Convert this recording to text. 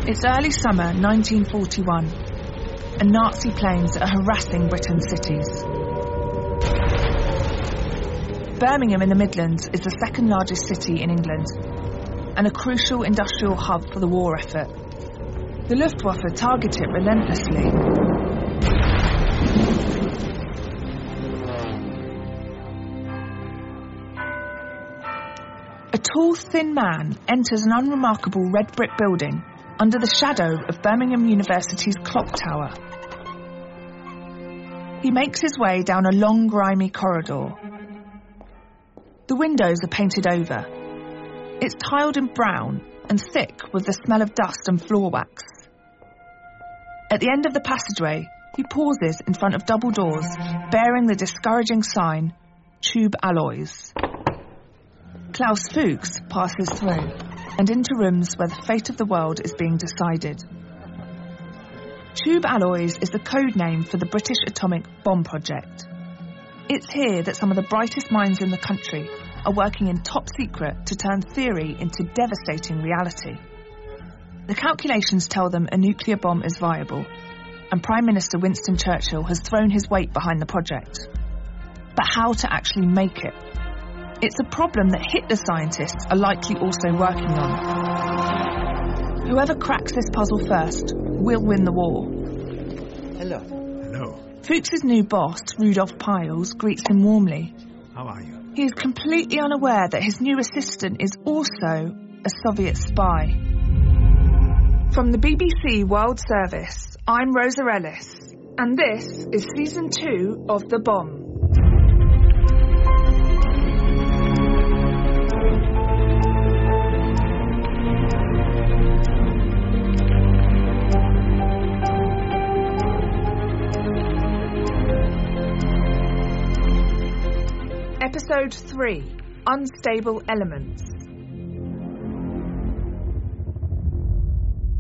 It's early summer 1941, and Nazi planes are harassing Britain's cities. Birmingham in the Midlands is the second largest city in England, and a crucial industrial hub for the war effort. The Luftwaffe target it relentlessly. A tall, thin man enters an unremarkable red brick building under the shadow of Birmingham University's clock tower. He makes his way down a long, grimy corridor. The windows are painted over. It's tiled in brown and thick with the smell of dust and floor wax. At the end of the passageway, he pauses in front of double doors bearing the discouraging sign, Tube Alloys. Klaus Fuchs passes through and into rooms where the fate of the world is being decided. Tube Alloys is the code name for the British atomic bomb project. It's here that some of the brightest minds in the country are working in top secret to turn theory into devastating reality. The calculations tell them a nuclear bomb is viable, and Prime Minister Winston Churchill has thrown his weight behind the project. But how to actually make it? It's a problem that Hitler scientists are likely also working on. Whoever cracks this puzzle first will win the war. Hello. Hello. Fuchs's new boss, Rudolf Piles, greets him warmly. How are you? He is completely unaware that his new assistant is also a Soviet spy. From the BBC World Service, I'm Rosa Ellis, and this is Season 2 of The Bomb. Episode 3, Unstable Elements.